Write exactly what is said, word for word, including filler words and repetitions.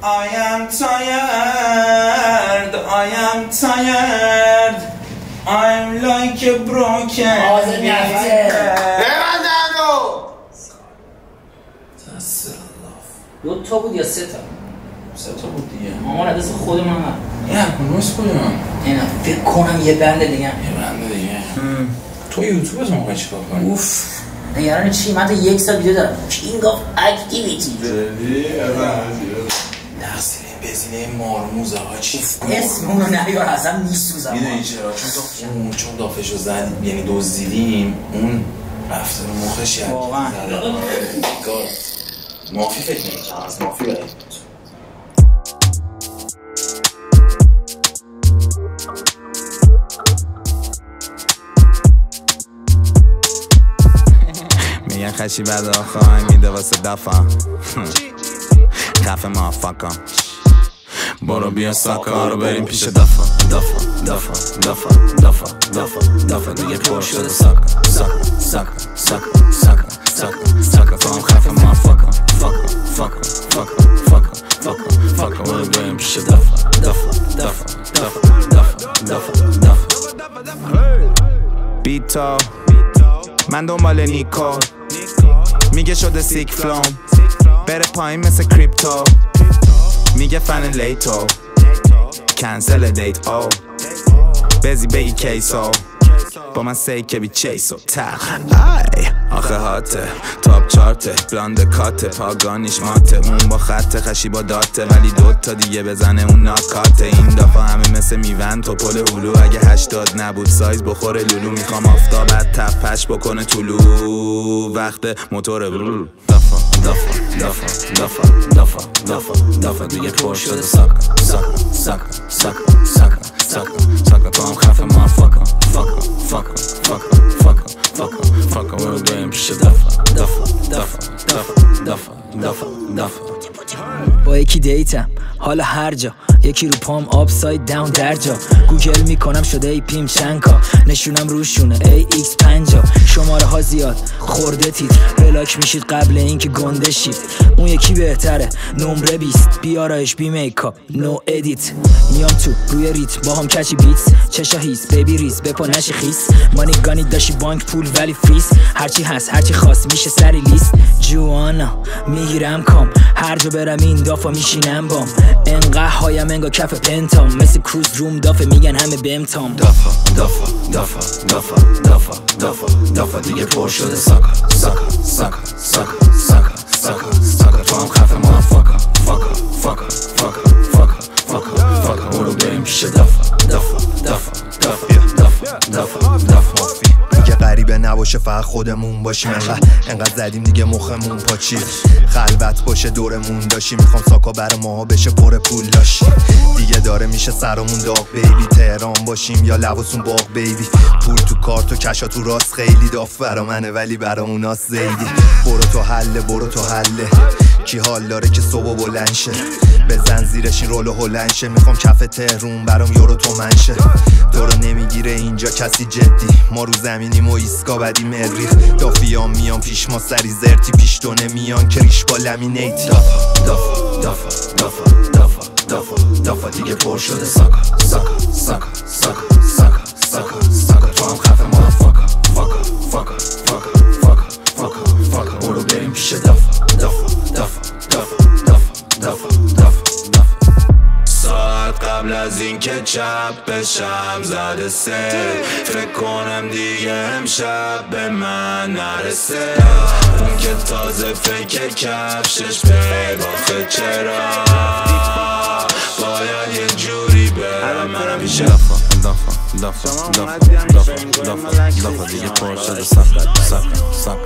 I am tired, I am tired, I'm like a broken آزه نفته ببندنو دو تا بود یا سه تا؟ سه تا بود دیگه مامان عدس خودمون هم یه کنوز کدوم؟ اینا فکر کنم یه بنده دیگه یه بنده دیگه تو یوتیوب از موقع چی کار کنی؟ اوف نگران چی؟ من تا یک سال ویدیو دارم King of Activity جدی؟ تقصیر این بزینه مارموز آقا چی؟ اسم اونو نیار اصلا میسوزم میدونی چرا؟ چون تو اون چون دافشو زدیم یعنی دزدیدیم اون رفته رو مخش یکی واقعا گاد مافی فکر نمی‌کنم از مافی باید میگن خشی بعد آخواهی میده واسه دفعه خفه مافکم برو بیا ساکا رو بریم پیش دفعه دفعه دفعه دفعه دفعه دفعه دفعه دیگه پر شده ساکا ساکا ساکا ساکا ساکا ساکا ساکا تو هم خفه مافکم فکم فکم فکم فکم فکم فکم برو بریم پیش دفعه دفعه دفعه دفعه دفعه دفعه دفعه بیتا من دنبال نیکو میگه شده سیک فلوم بره پایین مثل کریپتو میگه فن لیتو کنسل دیت او بزی بگی کیسو با من سی که بی چیسو تخ ای آخه هاته تاپ چارته بلاند کاته پاگانیش ماته اون با خط خشی با داته ولی دوتا دیگه بزنه اون ناکاته این دفعه همه مثل میون تو پل هلو اگه هشتاد نبود سایز بخوره لولو میخوام آفتابت تپش بکنه طولو وقت موتور برول دفعه دفعه دفعه دفعه دفعه دفعه دفعه دیگه پر شده ساکا ساکا ساکا ساکا ساکا ساکا ساکا تو هم خفه ما فاکا فاکا فاکا فاکا فاکا فاکا فاکا برو بریم پیش دفعه دفعه دفعه دفعه دفعه دفعه دفعه با یکی دیتم حالا هر جا یکی رو پام آپساید داون در جا گوگل میکنم شده ای پیم چنکا نشونم روشونه ای ایکس پنجا شماره ها زیاد خورده تیتر بلاک میشید قبل اینکه گنده شید اون یکی بهتره نمره بیست بیارایش بی میکاپ نو ادیت میام تو روی ریت با هم کچی بیتس چشا هیس بیبی ریز بپا نشی خیس مانی گانی داشی بانک پول ولی فریز هرچی هست هرچی خواست میشه سری لیست جوانا میگیرم کام هر جا برم این دافا میشینم بام انقدر هایم انگا کف پنتام مثل کروز روم دافه میگن همه بمتام دافا دافا دافا دافا دافا دافا دافا دیگه پر شده ساکا ساکا ساکا ساکا ساکا ساکا ساکا تو هم خفه ما فاکا فاکا فاکا فاکا فاکا فاکا فاکا برو بریم پیش دافا دافا دافا دافا دافا دافا دافا دیگه غریبه نباشه فقط خودمون باشیم انقدر انقدر زدیم دیگه مخمون پاچید خلوت باشه دورمون داشی میخوام ساکا برا ماها بشه پر پول داشی دیگه داره میشه سرمون داغ بیبی تهران باشیم یا لباسون باغ بیبی پول تو کارت و کشا تو راست خیلی داف برا منه ولی برا اوناست زیدی برو تو حله برو تو حله کی حال داره که صبح بلند شه بزن زیرش این رولو هلند شه میخوام کف تهرون برام یورو تو منشه تو رو نمیگیره اینجا کسی جدی ما رو زمینیم و ایسکا بدی مریخ دافیام میان پیش ما سری زرتی پیش تو نمیان که ریش با لامینیت دافا دافا دافا دافا دافا دافا دافا دیگه پر شده ساکا ساکا ساکا ساکا ساکا ساکا ساکا تو هم خفه ما فاکا فاکا فاکا فاکا فاکا فاکا فاکا برو بریم پیش دافا دافا دافا دافا دافا دافا دافا دافا ساعت قبل از اینکه چپ بشم زده سه فکر کنم دیگه امشب به من نرسه اون که تازه فکر کفشش به باخه چرا باید یه جوری برم منم پیش دفا دفا دفا دفا دفا دفا دفا دیگه پر شده ساکا ساکا ساکا